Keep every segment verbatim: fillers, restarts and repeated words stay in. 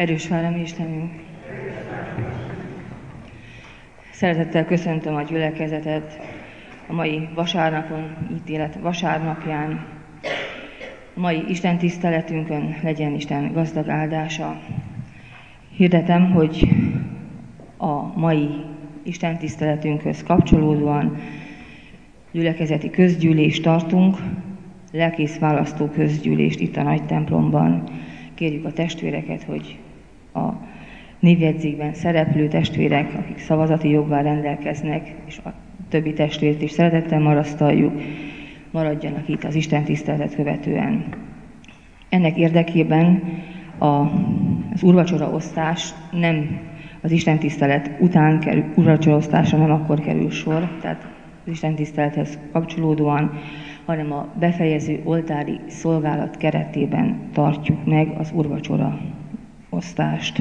Erős várami Istenünk! Szeretettel köszöntöm a gyülekezetet a mai vasárnapon, ítélet vasárnapján. A mai Isten tiszteletünkön legyen Isten gazdag áldása. Hirdetem, hogy a mai Isten tiszteletünkhöz kapcsolódóan gyülekezeti közgyűlést tartunk, lelkész választó közgyűlést itt a nagy templomban. Kérjük a testvéreket, hogy a névjegyzékben szereplő testvérek, akik szavazati joggal rendelkeznek, és a többi testvért is szeretettel marasztaljuk, maradjanak itt az Isten tiszteletet követően. Ennek érdekében a, az úrvacsora osztás nem az Isten tisztelet után kerül, úrvacsora osztásra nem akkor kerül sor, tehát az Isten tisztelethez kapcsolódóan, hanem a befejező oltári szolgálat keretében tartjuk meg az úrvacsora osztást.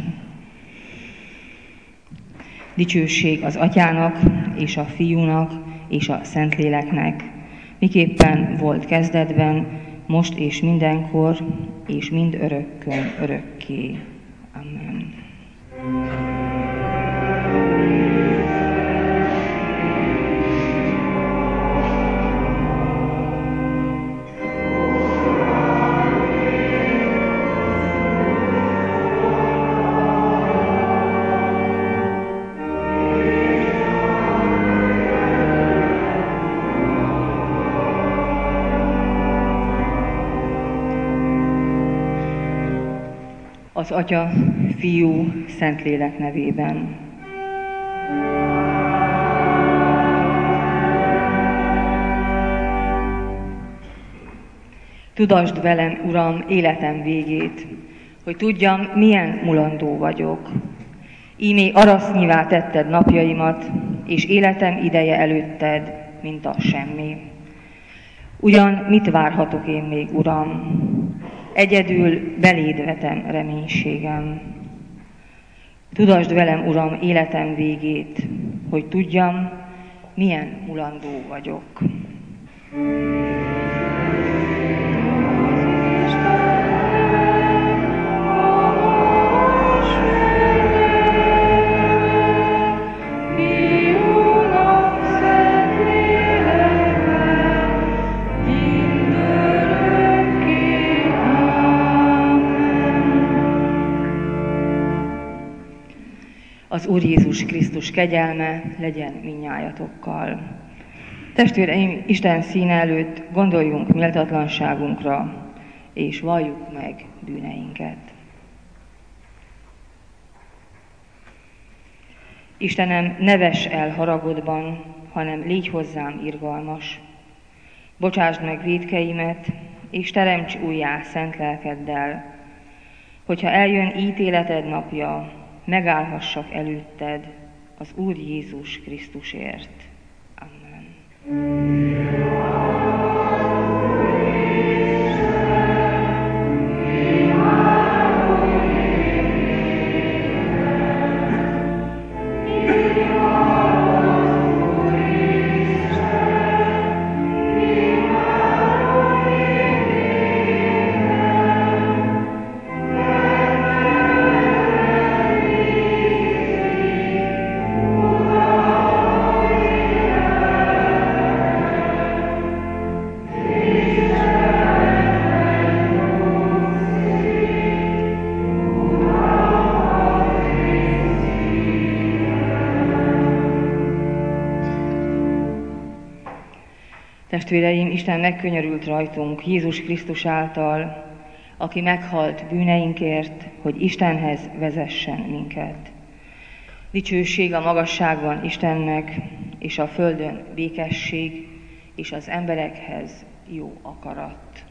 Dicsőség az Atyának, és a Fiúnak, és a Szentléleknek, miképpen volt kezdetben, most és mindenkor, és mind örökkön örökké. Amen. Az Atya, Fiú, Szentlélek nevében. Tudassd velem, Uram, életem végét, hogy tudjam, milyen mulandó vagyok. Ímé arasznyivá tetted napjaimat, és életem ideje előtted, mint a semmi. Ugyan mit várhatok én még, Uram? Egyedül beléd vetem reménységem. Tudassd velem, Uram, életem végét, hogy tudjam, milyen mulandó vagyok. Az Úr Jézus Krisztus kegyelme legyen mindnyájatokkal. Testvéreim, Isten színe előtt gondoljunk méltatlanságunkra, és valljuk meg bűneinket. Istenem, ne vess el haragodban, hanem légy hozzám irgalmas. Bocsásd meg vétkeimet, és teremts újjá szent lelkeddel, hogyha eljön ítéleted napja, megállhassak előtted az Úr Jézus Krisztusért. Amen. Testvéreim, Isten megkönyörült rajtunk Jézus Krisztus által, aki meghalt bűneinkért, hogy Istenhez vezessen minket. Dicsőség a magasságban Istennek, és a földön békesség, és az emberekhez jó akarat.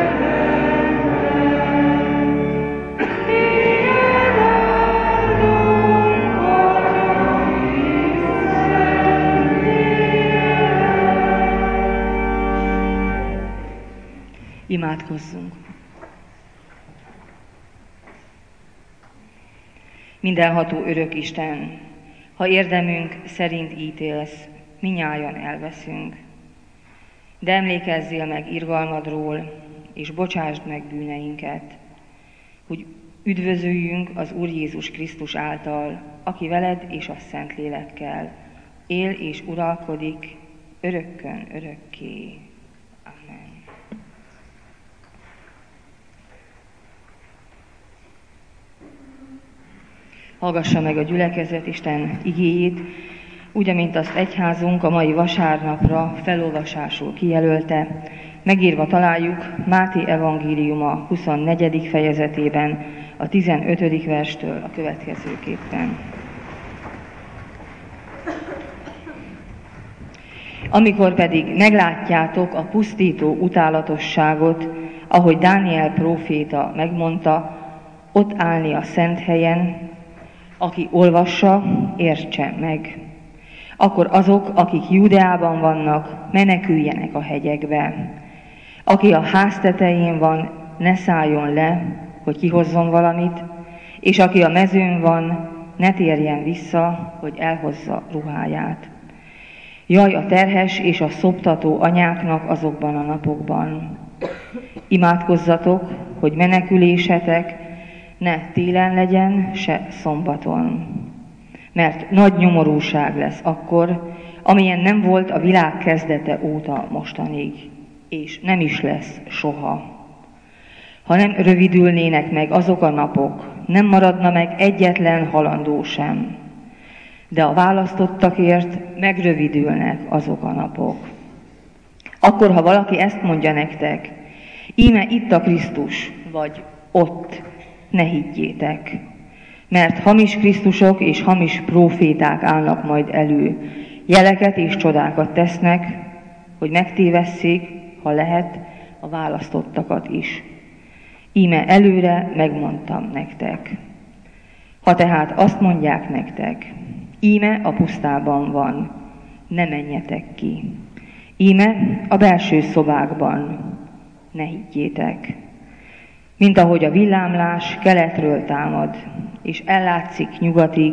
Lord. Imádkozzunk! Mindenható örök Isten, ha érdemünk szerint ítélsz, minnyájan elveszünk. De emlékezzél meg irgalmadról, és bocsásd meg bűneinket, hogy üdvözöljünk az Úr Jézus Krisztus által, aki veled és a Szentlélekkel él és uralkodik örökkön örökké. Amen. Hallgassa meg a gyülekezet Isten igéjét, úgy, amint azt egyházunk a mai vasárnapra felolvasásul kijelölte. Megírva találjuk Máté evangéliuma huszonnegyedik fejezetében, a tizenötödik verstől a következőképpen. Amikor pedig meglátjátok a pusztító utálatosságot, ahogy Dániel próféta megmondta, ott állni a szent helyen, aki olvassa, értse meg. Akkor azok, akik Júdeában vannak, meneküljenek a hegyekbe. Aki a ház tetején van, ne szálljon le, hogy kihozzon valamit, és aki a mezőn van, ne térjen vissza, hogy elhozza ruháját. Jaj a terhes és a szoptató anyáknak azokban a napokban. Imádkozzatok, hogy menekülésetek ne télen legyen, se szombaton. Mert nagy nyomorúság lesz akkor, amilyen nem volt a világ kezdete óta mostanig, és nem is lesz soha. Ha nem rövidülnének meg azok a napok, nem maradna meg egyetlen halandó sem, de a választottakért megrövidülnek azok a napok. Akkor, ha valaki ezt mondja nektek, íme itt a Krisztus, vagy ott, ne higgyétek, mert hamis Krisztusok és hamis próféták állnak majd elő, jeleket és csodákat tesznek, hogy megtévesszék, ha lehet, a választottakat is. Íme előre megmondtam nektek. Ha tehát azt mondják nektek, íme a pusztában van, ne menjetek ki. Íme a belső szobákban, ne higgyétek. Mint ahogy a villámlás keletről támad, és ellátszik nyugatig,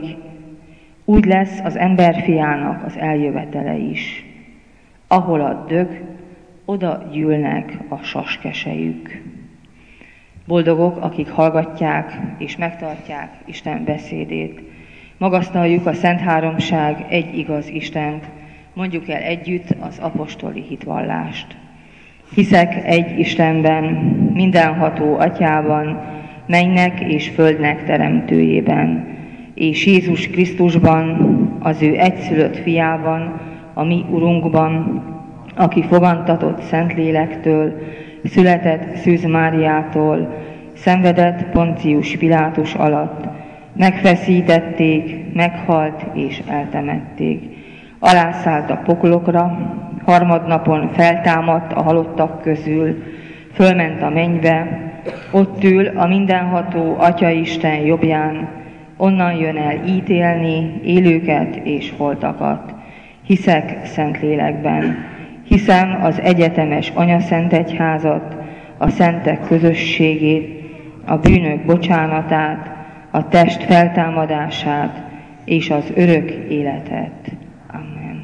úgy lesz az emberfiának az eljövetele is. Ahol a dög, oda gyűlnek a saskesejük. Boldogok, akik hallgatják és megtartják Isten beszédét. Magasztaljuk a Szent Háromság egy igaz Istent, mondjuk el együtt az apostoli hitvallást. Hiszek egy Istenben, mindenható Atyában, mennynek és földnek teremtőjében, és Jézus Krisztusban, az ő egyszülött fiában, a mi Urunkban, aki fogantatott Szentlélektől, született Szűz Máriától, szenvedett Poncius Pilátus alatt, megfeszítették, meghalt és eltemették. Alászállt a poklokra, harmadnapon feltámadt a halottak közül, fölment a mennybe, ott ül a mindenható Atyaisten jobbján, onnan jön el ítélni élőket és holtakat. Hiszek Szentlélekben, hiszem az egyetemes Anyaszent Egyházat, a szentek közösségét, a bűnök bocsánatát, a test feltámadását és az örök életet. Amen.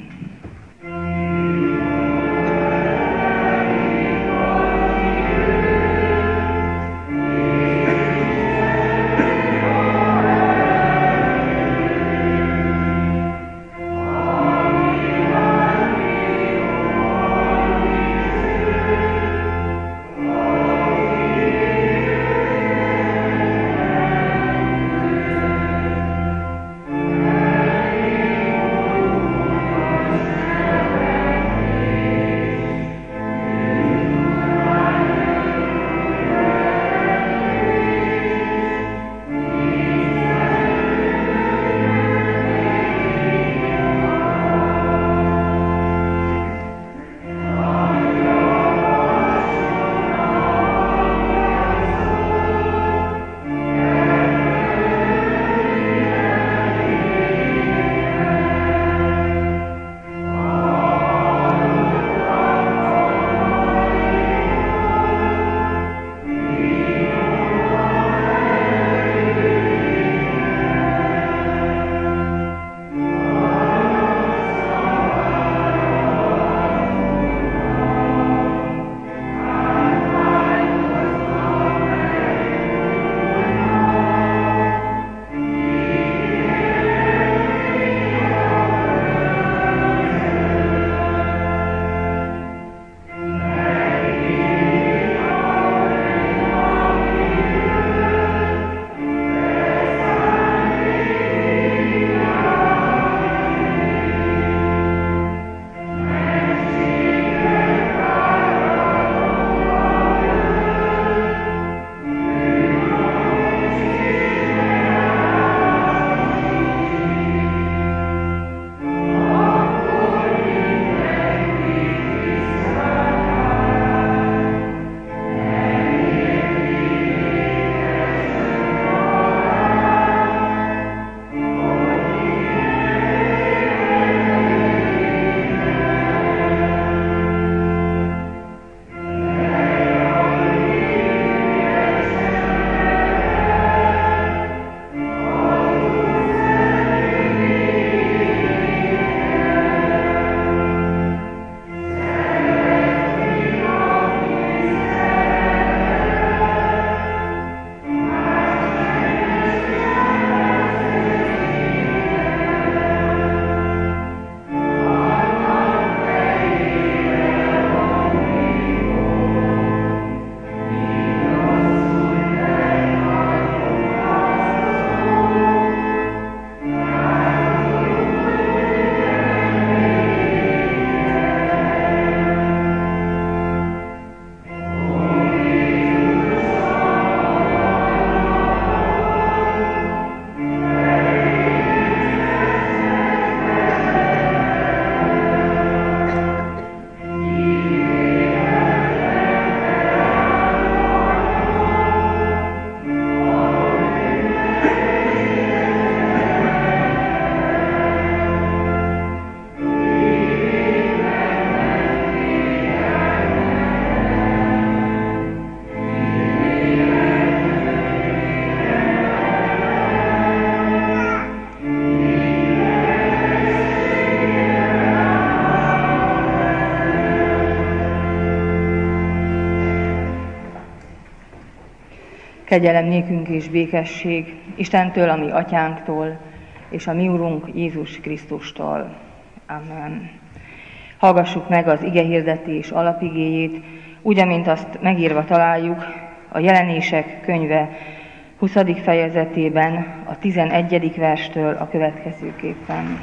Kegyelem nékünk és békesség Istentől, a mi atyánktól, és a mi Urunk Jézus Krisztustól. Amen. Hallgassuk meg az igehirdetés alapigéjét, úgy, amint azt megírva találjuk a Jelenések könyve huszadik fejezetében, a tizenegyedik verstől a következőképpen.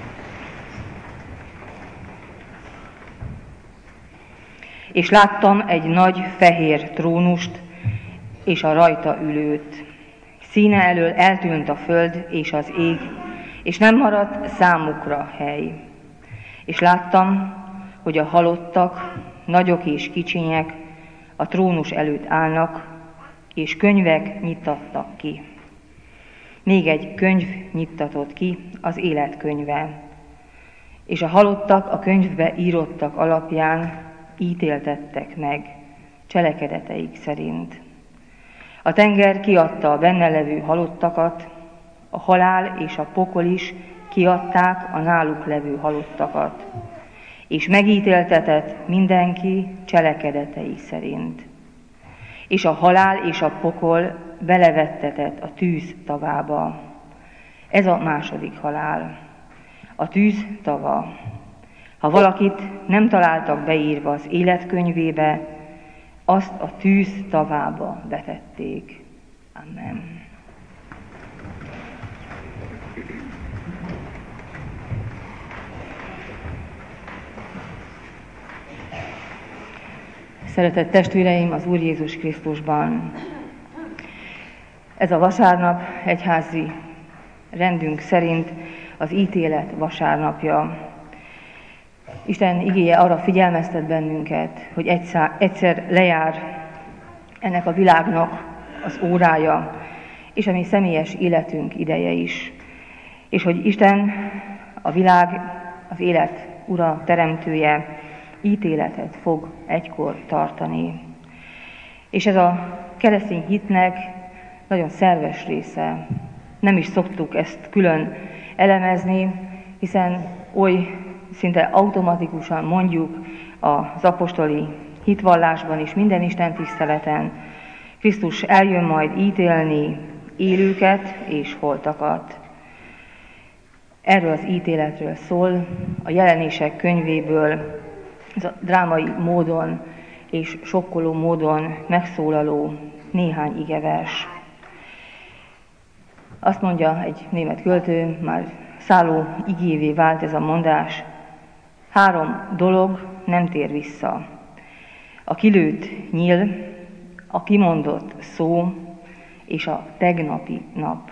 És láttam egy nagy fehér trónust, és a rajta ülőt. Színe elől eltűnt a föld és az ég, és nem maradt számukra hely. És láttam, hogy a halottak, nagyok és kicsinyek a trónus előtt állnak, és könyvek nyittattak ki. Még egy könyv nyittatott ki, az életkönyve. És a halottak a könyvbe írottak alapján ítéltettek meg, cselekedeteik szerint. A tenger kiadta a benne levő halottakat, a halál és a pokol is kiadták a náluk levő halottakat, és megítéltetett mindenki cselekedetei szerint. És a halál és a pokol belevettetett a tűz tavába. Ez a második halál, a tűz tava. Ha valakit nem találtak beírva az életkönyvébe, azt a tűz tavába vetették. Amen. Szeretett testvéreim az Úr Jézus Krisztusban! Ez a vasárnap egyházi rendünk szerint az ítélet vasárnapja. Isten igéje arra figyelmeztet bennünket, hogy egyszer, egyszer lejár ennek a világnak az órája, és a mi személyes életünk ideje is. És hogy Isten, a világ, az élet ura, teremtője ítéletet fog egykor tartani. És ez a keresztény hitnek nagyon szerves része. Nem is szoktuk ezt külön elemezni, hiszen oly szinte automatikusan mondjuk az apostoli hitvallásban is, minden Isten tiszteleten, Krisztus eljön majd ítélni élőket és holtakat. Erről az ítéletről szól a Jelenések könyvéből, ez a drámai módon és sokkoló módon megszólaló néhány igevers. Azt mondja egy német költő, már szálló igévé vált ez a mondás: három dolog nem tér vissza. A kilőtt nyíl, a kimondott szó és a tegnapi nap.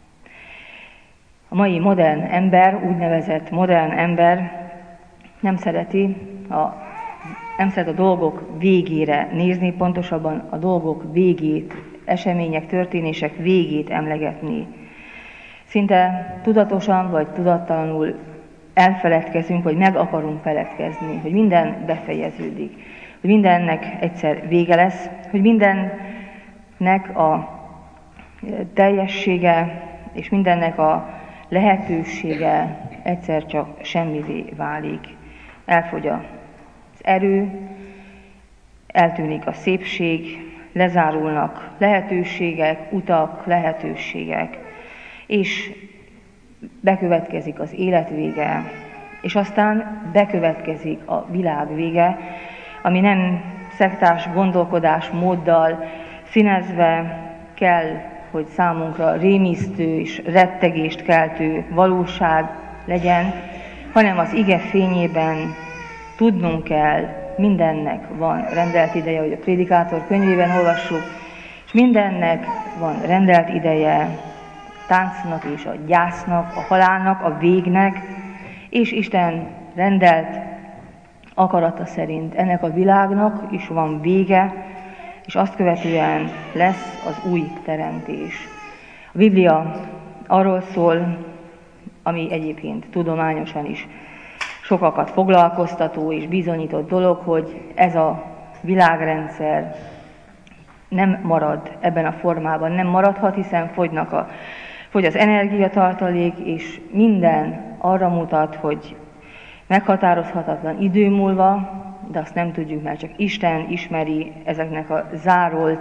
A mai modern ember, úgynevezett modern ember nem szereti a, nem szeret a dolgok végére nézni, pontosabban a dolgok végét, események, történések végét emlegetni. Szinte tudatosan vagy tudattalanul elfeledkezünk, vagy meg akarunk feledkezni, hogy minden befejeződik, hogy mindennek egyszer vége lesz, hogy mindennek a teljessége és mindennek a lehetősége egyszer csak semmivé válik. Elfogy az erő, eltűnik a szépség, lezárulnak lehetőségek, utak, lehetőségek, és bekövetkezik az élet vége, és aztán bekövetkezik a világ vége, ami nem szektás gondolkodás móddal színezve kell, hogy számunkra rémisztő és rettegést keltő valóság legyen, hanem az ige fényében tudnunk kell, mindennek van rendelt ideje, hogy a Prédikátor könyvében olvassuk, és mindennek van rendelt ideje, táncnak és a gyásznak, a halálnak, a végnek, és Isten rendelt akarata szerint ennek a világnak is van vége, és azt követően lesz az új teremtés. A Biblia arról szól, ami egyébként tudományosan is sokakat foglalkoztató és bizonyított dolog, hogy ez a világrendszer nem marad ebben a formában, nem maradhat, hiszen fogynak a, fogy az energiatartalék, és minden arra mutat, hogy meghatározhatatlan idő múlva, de azt nem tudjuk, mert csak Isten ismeri ezeknek a zárolt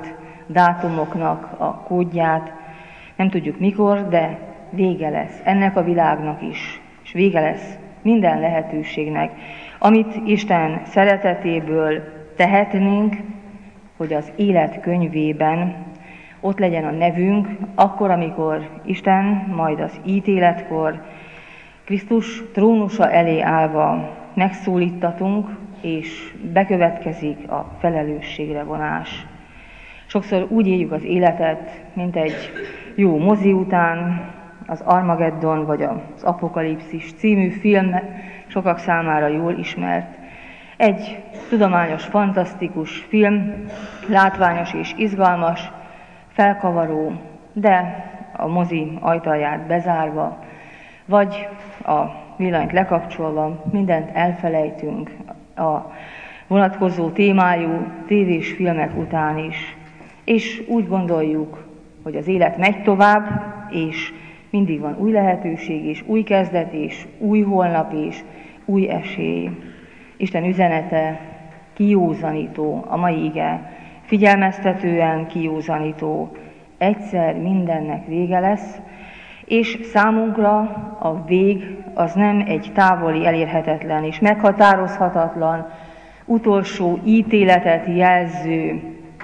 dátumoknak a kódját, nem tudjuk mikor, de vége lesz ennek a világnak is, és vége lesz minden lehetőségnek, amit Isten szeretetéből tehetnénk, hogy az élet könyvében ott legyen a nevünk, akkor, amikor Isten majd az ítéletkor Krisztus trónusa elé állva megszólítatunk, és bekövetkezik a felelősségre vonás. Sokszor úgy éljük az életet, mint egy jó mozi után, az Armageddon vagy az Apokalipszis című film sokak számára jól ismert. Egy tudományos, fantasztikus film, látványos és izgalmas, felkavaró, de a mozi ajtaját bezárva, vagy a villanyt lekapcsolva mindent elfelejtünk a vonatkozó témájú tévés filmek után is. És úgy gondoljuk, hogy az élet megy tovább, és mindig van új lehetőség, és új kezdet, és új holnap, és új esély. Isten üzenete kijózanító, a mai ige figyelmeztetően kijózanító. Egyszer mindennek vége lesz, és számunkra a vég az nem egy távoli, elérhetetlen és meghatározhatatlan, utolsó ítéletet jelző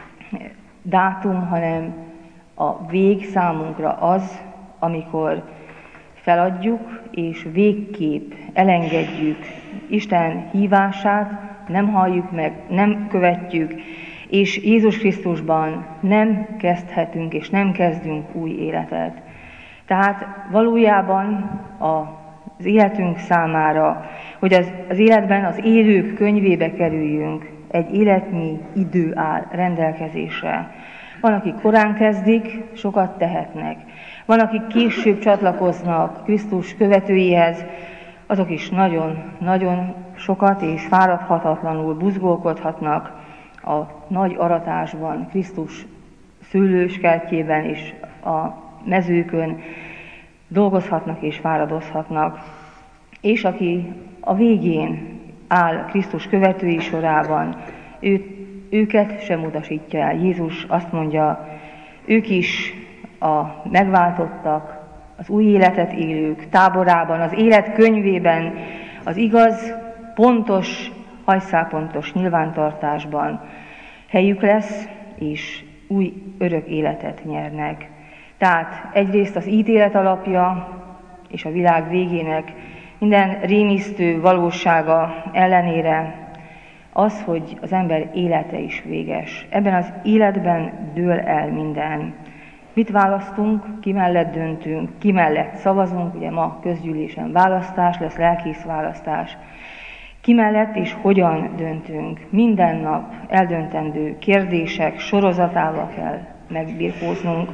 dátum, hanem a vég számunkra az, amikor feladjuk, és végképp elengedjük Isten hívását, nem halljuk meg, nem követjük, és Jézus Krisztusban nem kezdhetünk, és nem kezdünk új életet. Tehát valójában az életünk számára, hogy az, az életben az élők könyvébe kerüljünk, egy életnyi idő áll rendelkezésre. Van, akik korán kezdik, sokat tehetnek. Van, akik később csatlakoznak Krisztus követőihez, azok is nagyon-nagyon sokat és fáradhatatlanul buzgolkodhatnak a nagy aratásban, Krisztus szőlőskertjében és a mezőkön dolgozhatnak és fáradozhatnak. És aki a végén áll Krisztus követői sorában, ő, őket sem utasítja el. Jézus azt mondja, ők is a megváltottak, az új életet élők táborában, az élet könyvében, az igaz, pontos, hajszálpontos nyilvántartásban helyük lesz, és új örök életet nyernek. Tehát egyrészt az ítélet alapja és a világ végének minden rémisztő valósága ellenére az, hogy az ember élete is véges. Ebben az életben dől el minden. Mit választunk, ki mellett döntünk, ki mellett szavazunk, ugye ma közgyűlésen választás lesz, lelkész választás. Ki mellett és hogyan döntünk. Minden nap eldöntendő kérdések sorozatával kell megbirkóznunk.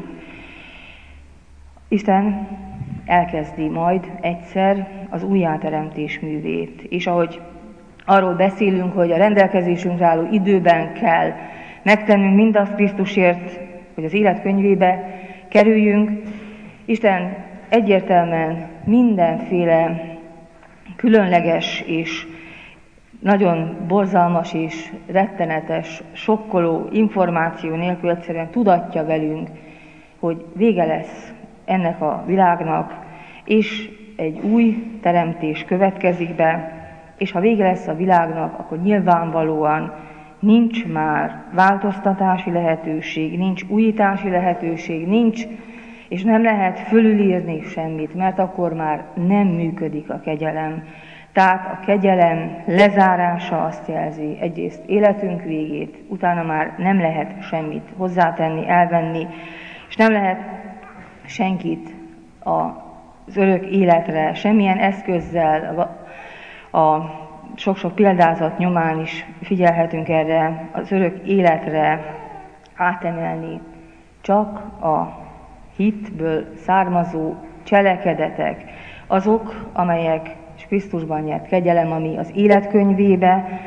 Isten elkezdi majd egyszer az újjáteremtés művét, és ahogy arról beszélünk, hogy a rendelkezésünkre álló időben kell megtennünk mindazt Krisztusért, hogy az élet könyvébe kerüljünk, Isten egyértelműen mindenféle különleges és nagyon borzalmas és rettenetes, sokkoló információ nélkül egyszerűen tudatja velünk, hogy vége lesz ennek a világnak, és egy új teremtés következik be, és ha vége lesz a világnak, akkor nyilvánvalóan nincs már változtatási lehetőség, nincs újítási lehetőség, nincs, és nem lehet fölülírni semmit, mert akkor már nem működik a kegyelem. Tehát a kegyelem lezárása azt jelzi egyrészt életünk végét, utána már nem lehet semmit hozzátenni, elvenni, és nem lehet senkit az örök életre, semmilyen eszközzel, a sok-sok példázat nyomán is figyelhetünk erre, az örök életre átemelni. Csak a hitből származó cselekedetek, azok, amelyek Krisztusban nyert kegyelem, ami az életkönyvébe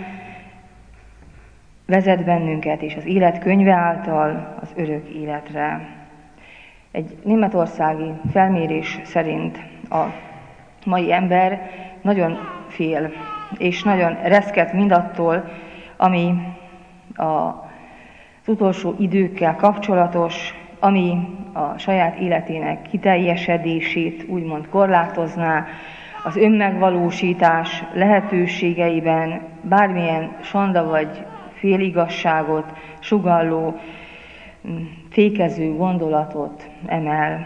vezet bennünket, és az életkönyve által az örök életre. Egy németországi felmérés szerint a mai ember nagyon fél, és nagyon reszket mindattól, ami a az utolsó időkkel kapcsolatos, ami a saját életének kiteljesedését úgymond korlátozná, az önmegvalósítás lehetőségeiben bármilyen sanda vagy féligazságot sugalló, fékező gondolatot emel.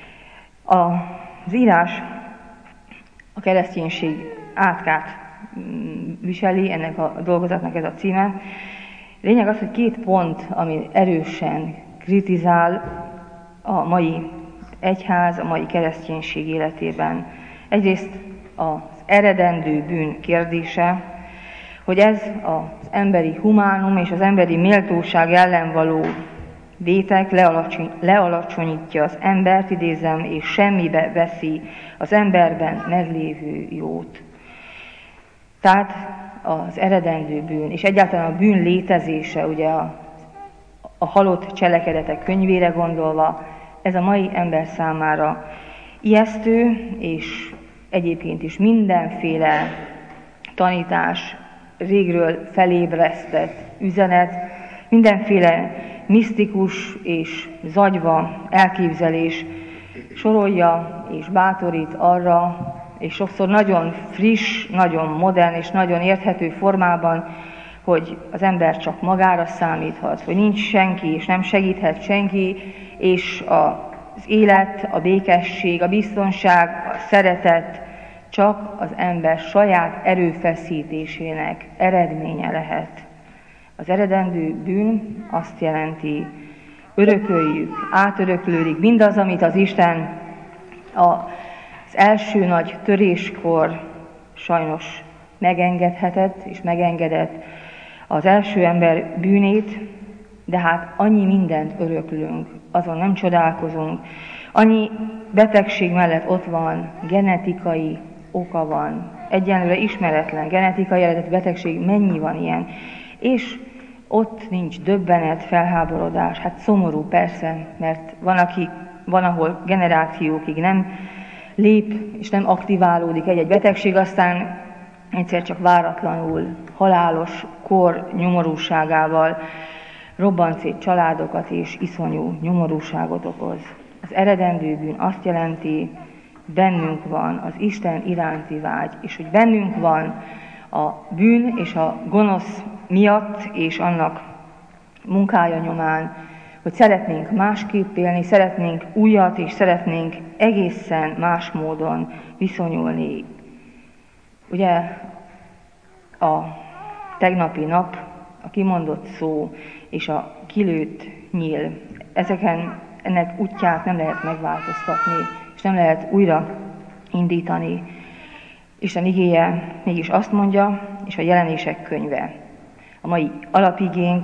Az írás a kereszténység átkát viseli, ennek a dolgozatnak ez a címe. Lényeg az, hogy két pont, ami erősen kritizál a mai egyház, a mai kereszténység életében. Egyrészt az eredendő bűn kérdése, hogy ez az emberi humánum és az emberi méltóság ellen való vétek lealacsony, lealacsonyítja az embert, idézem, és semmibe veszi az emberben meglévő jót. Tehát az eredendő bűn, és egyáltalán a bűn létezése, ugye a, a halott cselekedetek könyvére gondolva, ez a mai ember számára ijesztő, és egyébként is mindenféle tanítás, régről felébresztett üzenet, mindenféle misztikus és zagyva elképzelés sorolja és bátorít arra, és sokszor nagyon friss, nagyon modern és nagyon érthető formában, hogy az ember csak magára számíthat, hogy nincs senki, és nem segíthet senki, és az élet, a békesség, a biztonság, a szeretet csak az ember saját erőfeszítésének eredménye lehet. Az eredendő bűn azt jelenti, örököljük, átöröklődik mindaz, amit az Isten az első nagy töréskor sajnos megengedhetett és megengedett az első ember bűnét, de hát annyi mindent öröklünk, azon nem csodálkozunk. Annyi betegség mellett ott van, genetikai oka van, egyenlőre ismeretlen genetikai eredetű betegség, mennyi van ilyen, és ott nincs döbbenet, felháborodás, hát szomorú persze, mert van, aki, van ahol generációkig nem lép és nem aktiválódik egy-egy betegség, aztán egyszer csak váratlanul, halálos kor nyomorúságával robbant szét családokat és iszonyú nyomorúságot okoz. Az eredendő bűn azt jelenti, bennünk van az Isten iránti vágy, és hogy bennünk van a bűn és a gonosz miatt és annak munkája nyomán, hogy szeretnénk másképp élni, szeretnénk újat, és szeretnénk egészen más módon viszonyulni. Ugye a tegnapi nap, a kimondott szó és a kilőtt nyíl, ezeken ennek útját nem lehet megváltoztatni, és nem lehet újra indítani. Isten igéje mégis azt mondja, és a Jelenések könyve. A mai alapigénk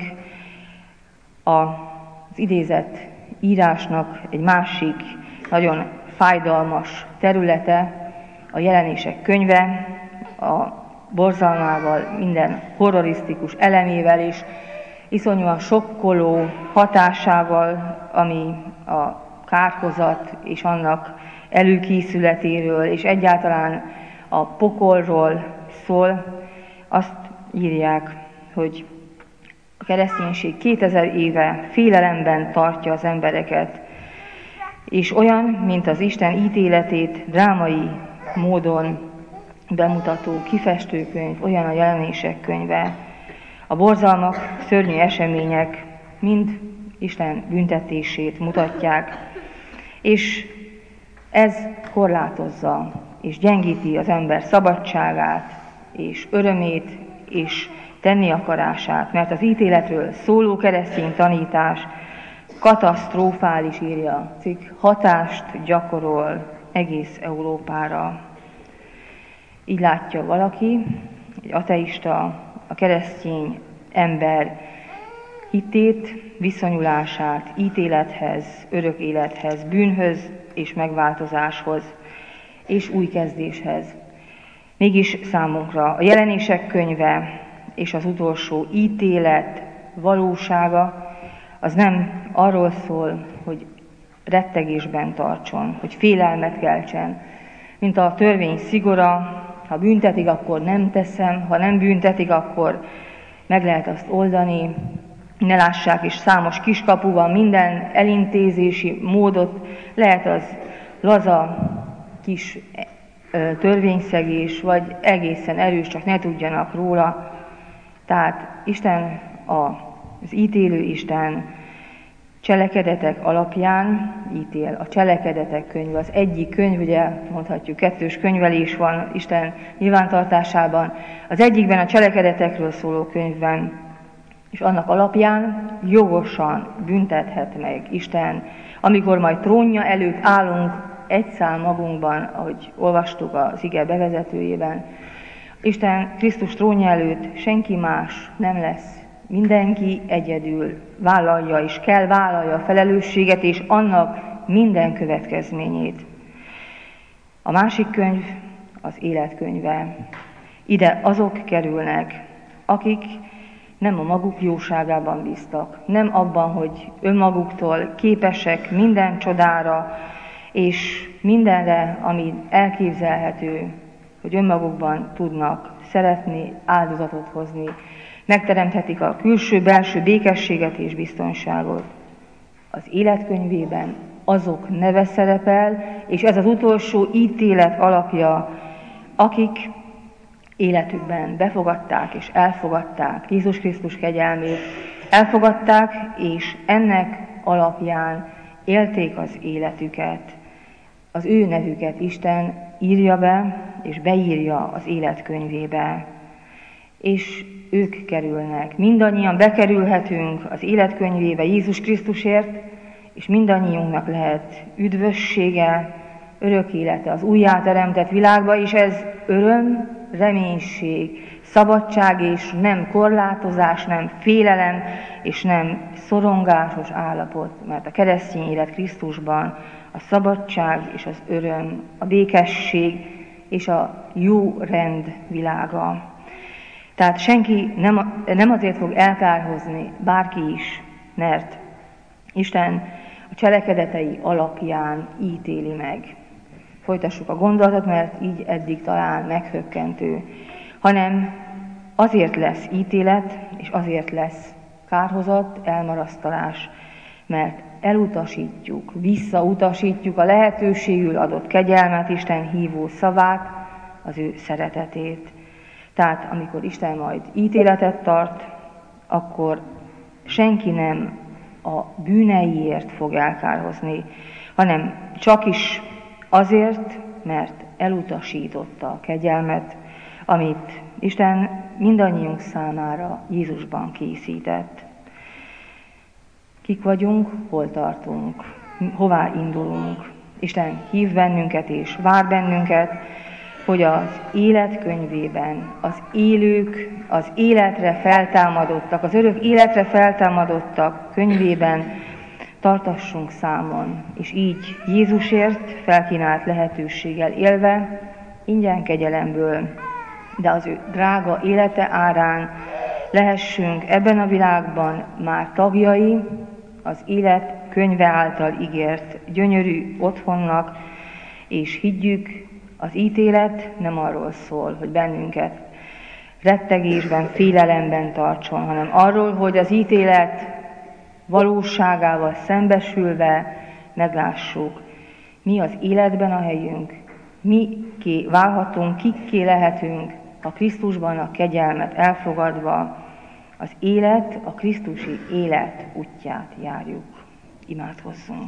az idézett írásnak egy másik, nagyon fájdalmas területe, a Jelenések könyve, a borzalmával, minden horrorisztikus elemével és iszonyúan sokkoló hatásával, ami a kárhozat és annak előkészületéről, és egyáltalán a pokolról szól. Azt írják, hogy a kereszténység kétezer éve félelemben tartja az embereket, és olyan, mint az Isten ítéletét drámai módon bemutató kifestőkönyv, olyan a Jelenések könyve. A borzalmak, szörnyű események mind Isten büntetését mutatják, és ez korlátozza és gyengíti az ember szabadságát és örömét és tenni akarását, mert az ítéletről szóló keresztény tanítás katasztrofális, írja a cikk, hatást gyakorol egész Európára. Így látja valaki, egy ateista, a keresztény ember hitét, viszonyulását ítélethez, örök élethez, bűnhöz és megváltozáshoz és új kezdéshez. Mégis számunkra a Jelenések könyve és az utolsó ítélet valósága az nem arról szól, hogy rettegésben tartson, hogy félelmet keltsen, mint a törvény szigora, ha büntetik, akkor nem teszem, ha nem büntetik, akkor meg lehet azt oldani. ne lássák, és számos kiskapu van, minden elintézési módot lehet az laza kis törvényszegés, vagy egészen erős, csak ne tudjanak róla. Tehát Isten az ítélő Isten cselekedetek alapján ítél. A cselekedetek könyve az egyik könyv, ugye mondhatjuk kettős könyvelés van Isten nyilvántartásában. Az egyikben a cselekedetekről szóló könyvben, és annak alapján jogosan büntethet meg Isten, amikor majd trónja előtt állunk egy szál magunkban, ahogy olvastuk az ige bevezetőjében. Isten Krisztus trónja előtt senki más nem lesz. Mindenki egyedül vállalja és kell vállalja a felelősséget és annak minden következményét. A másik könyv az életkönyve. Ide azok kerülnek, akik nem a maguk jóságában bíztak, nem abban, hogy önmaguktól képesek minden csodára, és mindenre, ami elképzelhető, hogy önmagukban tudnak szeretni, áldozatot hozni, megteremthetik a külső-belső békességet és biztonságot. Az életkönyvében azok neve szerepel, és ez az utolsó ítélet alapja, akik életükben befogadták és elfogadták Jézus Krisztus kegyelmét, elfogadták, és ennek alapján élték az életüket. Az ő nevüket Isten írja be, és beírja az életkönyvébe. És ők kerülnek. Mindannyian bekerülhetünk az életkönyvébe Jézus Krisztusért, és mindannyiunknak lehet üdvössége, örök élete az újjáteremtett világba, és ez öröm, reménység, szabadság, és nem korlátozás, nem félelem, és nem szorongásos állapot, mert a keresztény élet Krisztusban a szabadság és az öröm, a békesség és a jó rend világa. Tehát senki nem, nem azért fog elkárhozni, bárki is, mert Isten a cselekedetei alapján ítéli meg. Folytassuk a gondolatot, mert így eddig talán meghökkentő, hanem azért lesz ítélet, és azért lesz kárhozat, elmarasztalás, mert elutasítjuk, visszautasítjuk a lehetőségül adott kegyelmet, Isten hívó szavát, az ő szeretetét. Tehát amikor Isten majd ítéletet tart, akkor senki nem a bűneiért fog elkárhozni, hanem csak is azért, mert elutasította a kegyelmet, amit Isten mindannyiunk számára Jézusban készített. Kik vagyunk, hol tartunk, hová indulunk. Isten hív bennünket és vár bennünket, hogy az életkönyvében az élők, az életre feltámadottak, az örök életre feltámadottak könyvében tartassunk számon, és így Jézusért felkínált lehetőséggel élve, ingyen kegyelemből, de az ő drága élete árán lehessünk ebben a világban már tagjai, az élet könyve által ígért gyönyörű otthonnak, és higgyük, az ítélet nem arról szól, hogy bennünket rettegésben, félelemben tartson, hanem arról, hogy az ítélet valóságával szembesülve meglássuk, mi az életben a helyünk, mi ké válhatunk, kikké lehetünk, a Krisztusban a kegyelmet elfogadva, az élet, a krisztusi élet útját járjuk. Imádkozzunk.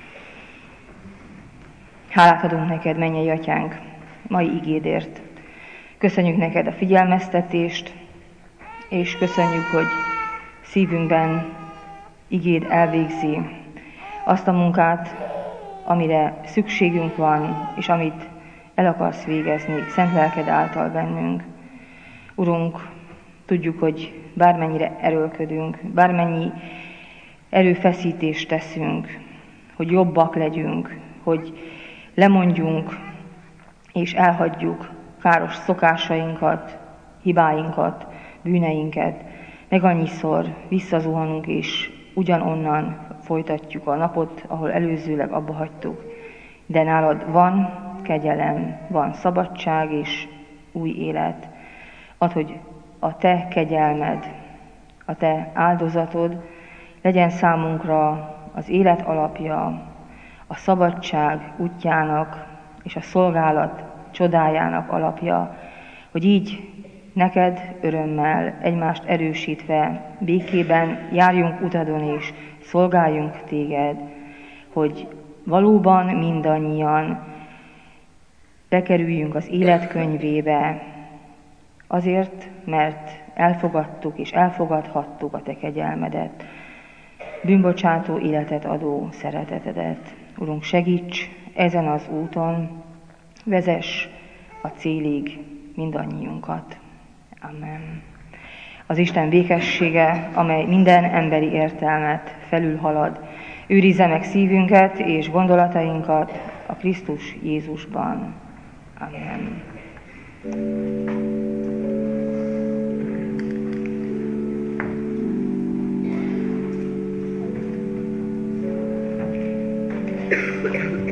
Hálát adunk neked, mennyei atyánk, mai igédért. Köszönjük neked a figyelmeztetést, és köszönjük, hogy szívünkben igéd elvégzi azt a munkát, amire szükségünk van, és amit el akarsz végezni szent lelked által bennünk. Urunk, tudjuk, hogy bármennyire erőlködünk, bármennyi erőfeszítést teszünk, hogy jobbak legyünk, hogy lemondjunk és elhagyjuk káros szokásainkat, hibáinkat, bűneinket, meg annyiszor visszazuhanunk és ugyanonnan folytatjuk a napot, ahol előzőleg abba hagytuk. De nálad van kegyelem, van szabadság és új élet. Add, hogy a te kegyelmed, A Te áldozatod legyen számunkra az élet alapja, a szabadság útjának és a szolgálat csodájának alapja, hogy így neked örömmel, egymást erősítve, békében járjunk utadon és szolgáljunk téged, hogy valóban mindannyian bekerüljünk az élet könyvébe, azért, mert elfogadtuk és elfogadhattuk a Te kegyelmedet, bűnbocsátó életet adó szeretetedet. Urunk, segíts ezen az úton, vezess a célig mindannyiunkat. Amen. Az Isten békessége, amely minden emberi értelmet felülhalad, őrizze meg szívünket és gondolatainkat a Krisztus Jézusban. Amen. Thank you.